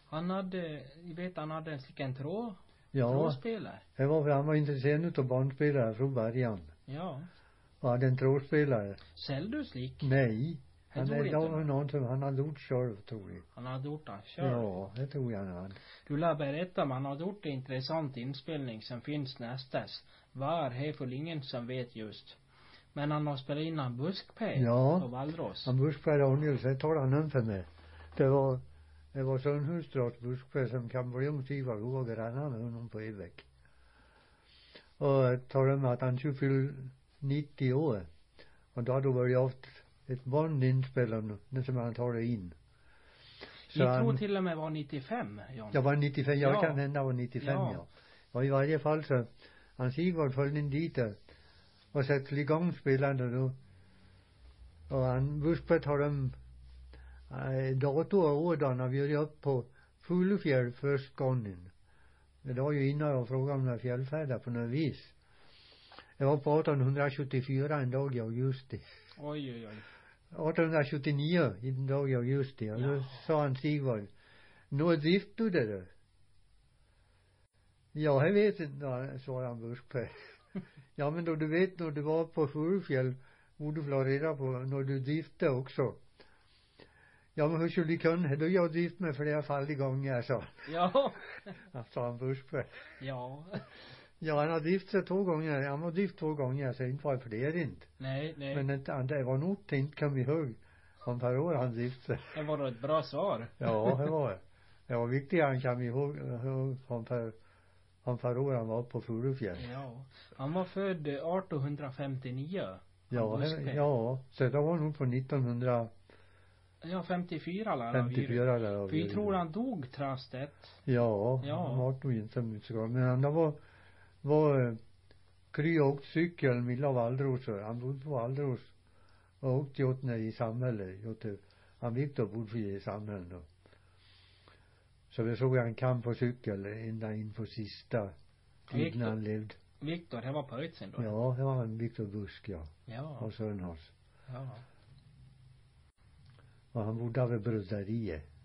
Han hade, jag vet han hade en sliken Ja, trådspelare. han var intresserad av bandspelare från början. Ja. Och hade en trådspelare. Säljde du slik? Nej. Jag tror inte var någon som han hade gjort själv, tror jag. Han hade gjort det själv? Ja, det tror jag han. Du lär berätta om han hade gjort en intressant inspelning som finns nästas. Var här för ingen som vet just. Men han har spelat in en buskpä på Vallrås. En buskpä det talade han om för mig. Det var sån husdrats buskpä som kan bli omsiva och grannar med honom på Evek. Och talade om att han skulle fylla 90 år. Och då hade det varit ett band inspelande som han talade in. Så jag tror till och med var 95, Jan. Jag var 95, jag kan hända var 95, ja. Och i varje fall så, han Sigvard följde in dit och satte igång spelande då. Och han buskpät har de dator och år när vi gjorde upp på Fullefjäll först gången. Det var ju innan jag frågade om några fjällfärder på något vis. Det var på 1874 en dag i augusti. Oj, oj, oj. 1879 i den dag i augusti. Och då sa han Sigvard, nå drift du det då? Ja, jag vet inte, sa han buskpä. Ja, men då du vet när du var på Fullefjäll, borde du få reda på när du driftade också. Ja, men hur skulle du kunna? Då jag drift med flera fall gånger, så. Ja. Sa han buskpä. Ja. Ja, han har driftat 2 gånger. Han har drift 2 gånger, så inte var det för det inte. Nej. Men det var nog inte kan vi ihåg. Om per år han driftade. Det var ett bra svar. Ja, det var det. Det var viktigt han kan vi ihåg om per år han var på Fullefjäll. Ja. Han var född 1859. Ja, så det var nog på 1900. Ja, 54 lär 54 lär vi. Vi tror han dog trastet. Ja, han var nog inte så mycket skadad. Men han var Kry åkt cykel mellan Vallrås. Han bodde på Vallrås och åkte åt ner i samhället. Han Viktor bodde i samhället då. Så vi såg han kam på cykel ända in på sista tiden han levde. Viktor, det var på Ötsen då? Ja, det var en Viktor Busk, ja. Och Sönhas. Ja. Och han bodde vid broderiet.